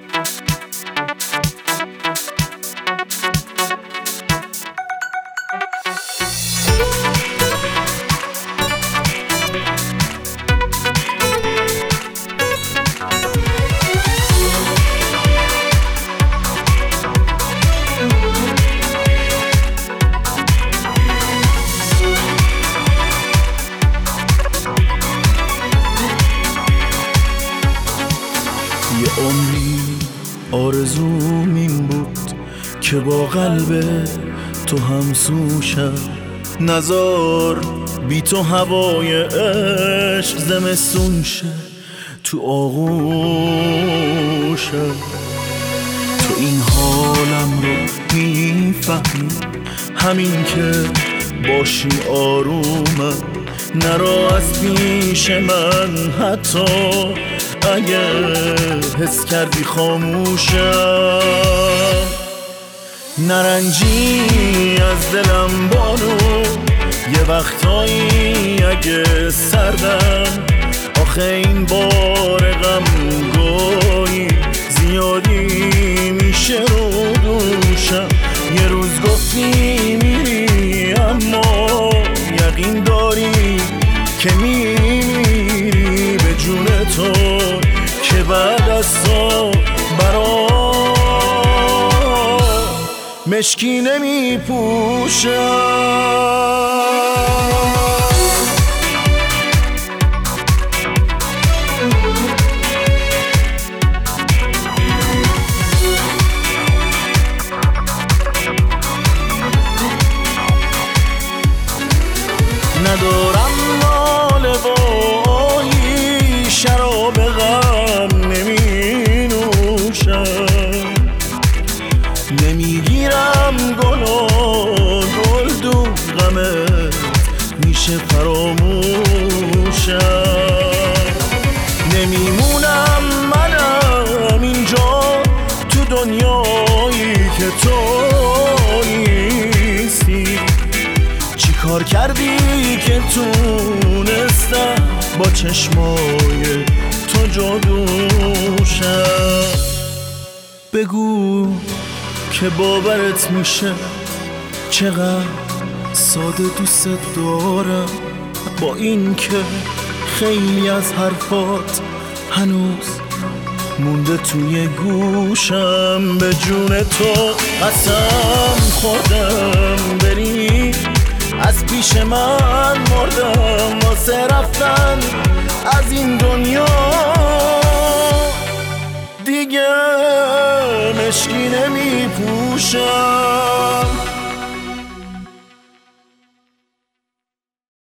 یه عمری آرزوم این بود که با قلب تو همسوشم، نزار بی تو هوای عشق زمستون شه تو آغوشم. تو این حالم رو میفهمی، همین که باشی آرومم، نرا از پیش من حتی اگه حس کردی خاموشم. نرنجی از دلم بانو، یه وقتایی اگه سردم، آخه این بار غم گاهی زیادی میشه رو دوشم. یه روز گفتی میری اما یقین داری که میری به جون تو، که بعد از تو برا مشکی نمیپوشم. ندارم مال وایی، شراب غم نمی نوشم، نمیگیرم گل و گلدون، غمت میشه فراموشم. نمیمونم منم اینجا تو دنیایی که تو نیستی، چی کار کردی که تونستم با چشمای تو جادوشم. بگو که باورت میشه چقدر ساده دوست دارم، با این که خیلی از حرفات هنوز مونده توی گوشم. به جون تو قسم خوردم بری، از پیش من مردم واسه رفتن از این دنیا، دیگه مشکی نمی پوشم.